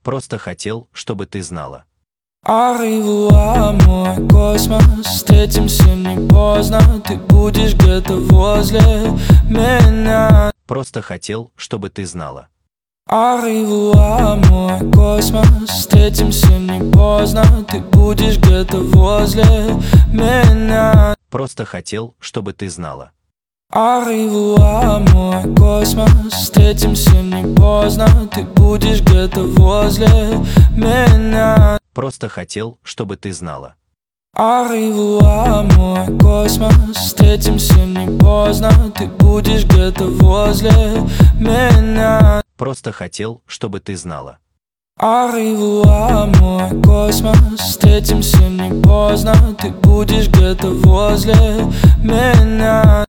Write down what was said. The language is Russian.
Просто хотел, чтобы ты знала. Arrivo, мой космос, встретимся не поздно, ты будешь где-то возле меня. Просто хотел, чтобы ты знала. Arrivo, мой космос, встретимся не поздно, ты будешь где-то возле меня. Просто хотел, чтобы ты знала. Arrivo, мой космос, встретимся не поздно, ты будешь где-то возле меня. Просто хотел, чтобы ты знала. Arrivo, мой космос, встретимся не поздно, ты будешь где-то возле меня. Просто хотел, чтобы ты знала. Arrivo, мой космос, встретимся не поздно, ты будешь где-то возле меня.